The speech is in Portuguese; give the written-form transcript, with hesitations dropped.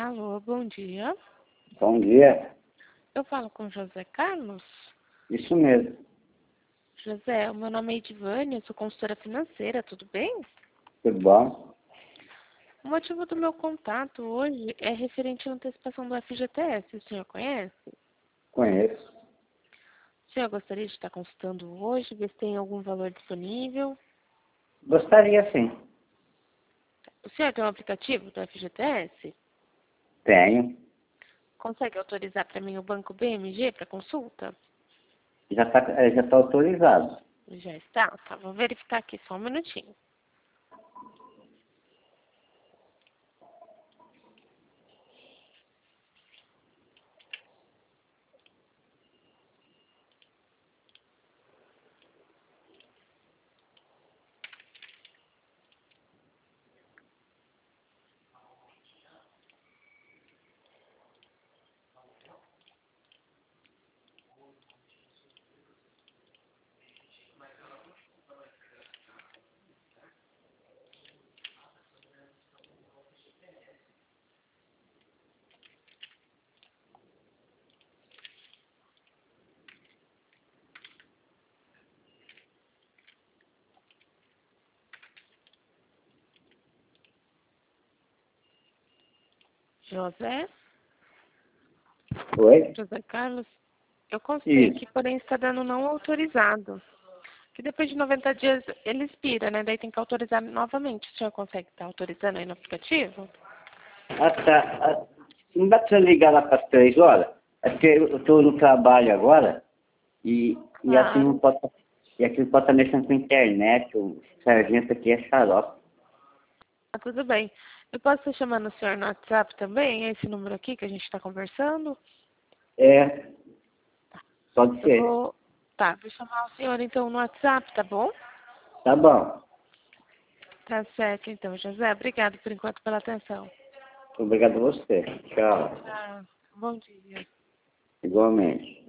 Alô, bom dia. Bom dia. Eu falo com José Carlos? Isso mesmo. José, o meu nome é Edivânia, eu sou consultora financeira, tudo bem? Tudo bom? O motivo do meu contato hoje é referente à antecipação do FGTS, o senhor conhece? Conheço. O senhor gostaria de estar consultando hoje, ver se tem algum valor disponível? Gostaria sim. O senhor tem um aplicativo do FGTS? Tenho. Consegue autorizar para mim o Banco BMG para consulta? Já tá autorizado. Já está? Tá, vou verificar aqui só um minutinho. José? Oi? José Carlos? Eu consultei Isso. aqui, porém está dando não autorizado. Que depois de 90 dias ele expira, né? Daí tem que autorizar novamente. O senhor consegue estar autorizando aí no aplicativo? Ah, tá. Não dá pra ligar lá para as 3 horas? É porque eu estou no trabalho agora e assim não Claro. pode. E aqui não pode estar mexendo com a internet. O sargento aqui é xarope. Tá tudo bem. Eu posso estar chamando o senhor no WhatsApp também? É esse número aqui que a gente está conversando? É, pode Eu ser. vou... Tá, vou chamar o senhor então no WhatsApp, tá bom? Tá bom. Tá certo então, José. Obrigado por enquanto pela atenção. Obrigado a você. Tchau. Tchau. Bom dia. Igualmente.